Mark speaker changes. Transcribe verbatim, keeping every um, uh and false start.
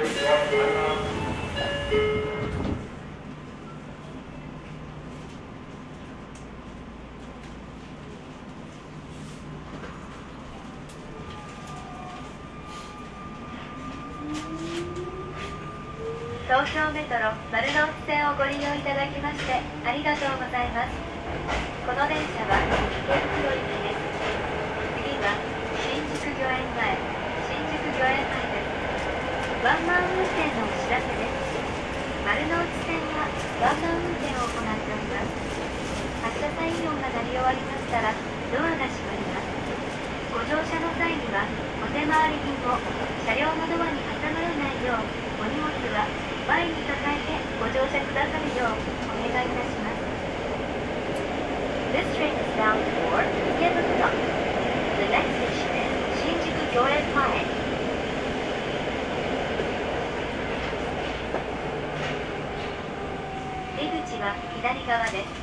Speaker 1: 東京メトロ丸ノ内線をご利用いただきましてありがとうございます。この電車は池袋行きです。次は新宿御苑前、新宿御苑前です。ワンマン運転のお知らせです。丸ノ内線はワンマン運転を行っております。発車サイン音が鳴り終わりましたらドアが閉まります。ご乗車の際にはお手回り品を車両のドアに挟まらないようお荷物は前に抱えてご乗車くださるようお願いいたします。This train is bound for Ikebukuro. The next station is Shinjuku Gyoen Mae. 出口は左側です。